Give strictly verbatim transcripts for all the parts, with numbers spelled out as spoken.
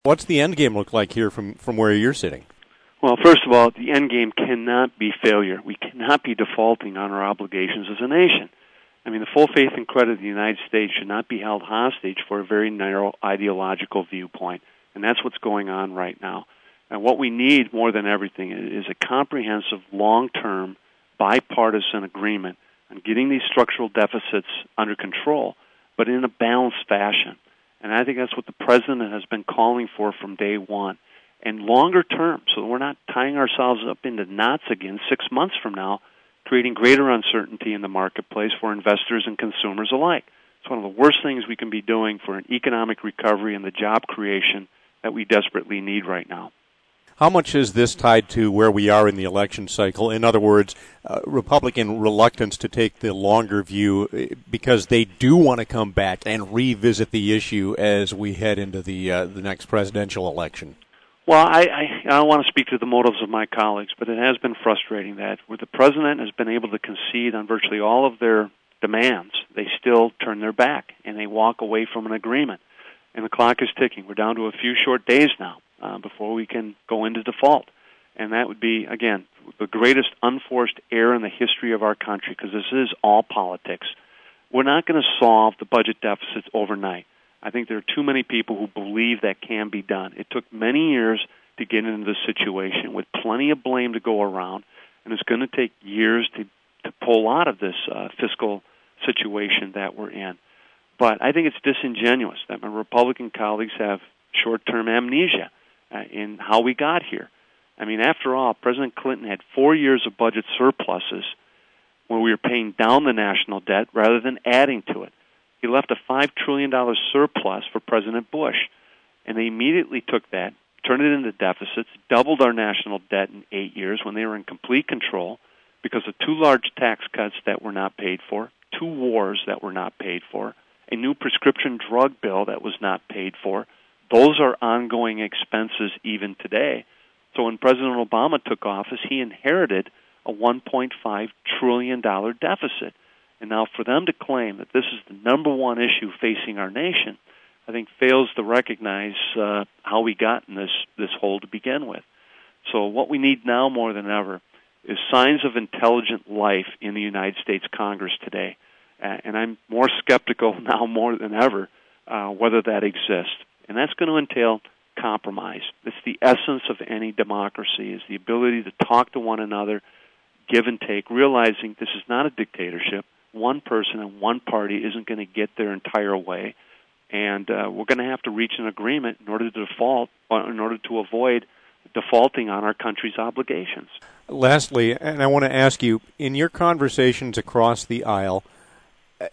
What's the end game look like here from, from where you're sitting? Well, first of all, the end game cannot be failure. We cannot be defaulting on our obligations as a nation. I mean, the full faith and credit of the United States should not be held hostage for a very narrow ideological viewpoint, and that's what's going on right now. And what we need more than everything is a comprehensive, long-term, bipartisan agreement on getting these structural deficits under control, but in a balanced fashion. And I think that's what the President has been calling for from day one. And longer term, so we're not tying ourselves up into knots again six months from now, creating greater uncertainty in the marketplace for investors and consumers alike. It's one of the worst things we can be doing for an economic recovery and the job creation that we desperately need right now. How much is this tied to where we are in the election cycle? In other words, uh, Republican reluctance to take the longer view because they do want to come back and revisit the issue as we head into the uh, the next presidential election? Well, I, I, I don't want to speak to the motives of my colleagues, but it has been frustrating that where the President has been able to concede on virtually all of their demands, they still turn their back and they walk away from an agreement. And the clock is ticking. We're down to a few short days now uh, before we can go into default. And that would be, again, the greatest unforced error in the history of our country, because this is all politics. We're not going to solve the budget deficits overnight. I think there are too many people who believe that can be done. It took many years to get into this situation with plenty of blame to go around, and it's going to take years to, to pull out of this uh, fiscal situation that we're in. But I think it's disingenuous that my Republican colleagues have short-term amnesia uh, in how we got here. I mean, after all, President Clinton had four years of budget surpluses when we were paying down the national debt rather than adding to it. He left a five trillion dollars surplus for President Bush, and they immediately took that, turned it into deficits, doubled our national debt in eight years when they were in complete control because of two large tax cuts that were not paid for, two wars that were not paid for, a new prescription drug bill that was not paid for. Those are ongoing expenses even today. So when President Obama took office, he inherited a one point five trillion dollars deficit. And now for them to claim that this is the number one issue facing our nation, I think fails to recognize uh, how we got in this, this hole to begin with. So what we need now more than ever is signs of intelligent life in the United States Congress today. Uh, and I'm more skeptical now more than ever uh, whether that exists. And that's going to entail compromise. It's the essence of any democracy, is the ability to talk to one another, give and take, realizing this is not a dictatorship. One person and one party isn't going to get their entire way, and uh, we're going to have to reach an agreement in order to default, or in order to avoid defaulting on our country's obligations. Lastly, and I want to ask you, in your conversations across the aisle, uh,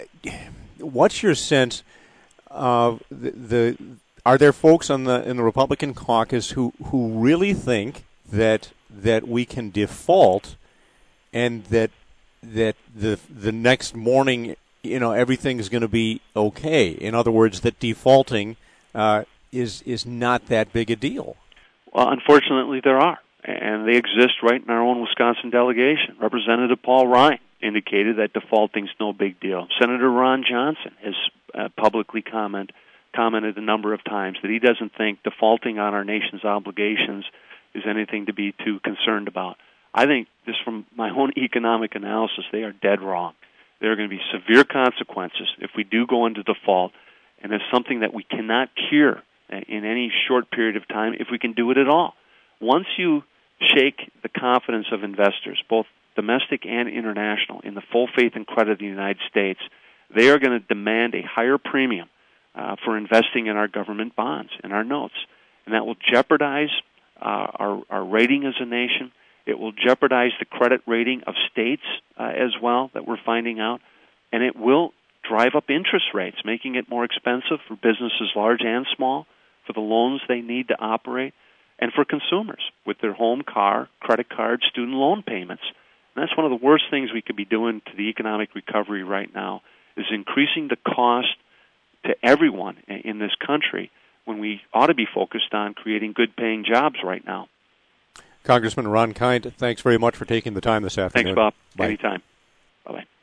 what's your sense of the, the are there folks on the in the Republican caucus who, who really think that that we can default and that that the the next morning, you know, everything's going to be okay? In other words, that defaulting uh, is is not that big a deal. Well, unfortunately, there are, and they exist right in our own Wisconsin delegation. Representative Paul Ryan indicated that defaulting's no big deal. Senator Ron Johnson has uh, publicly comment, commented a number of times that he doesn't think defaulting on our nation's obligations is anything to be too concerned about. I think, just from my own economic analysis, they are dead wrong. There are going to be severe consequences if we do go into default, and it's something that we cannot cure in any short period of time if we can do it at all. Once you shake the confidence of investors, both domestic and international, in the full faith and credit of the United States, they are going to demand a higher premium uh, for investing in our government bonds and our notes. And that will jeopardize uh, our, our rating as a nation. It will jeopardize the credit rating of states uh, as well, that we're finding out. And it will drive up interest rates, making it more expensive for businesses large and small, for the loans they need to operate, and for consumers with their home, car, credit card, student loan payments. And that's one of the worst things we could be doing to the economic recovery right now, is increasing the cost to everyone in this country when we ought to be focused on creating good-paying jobs right now. Congressman Ron Kind, thanks very much for taking the time this afternoon. Thanks, Bob. Bye. Anytime. Bye-bye.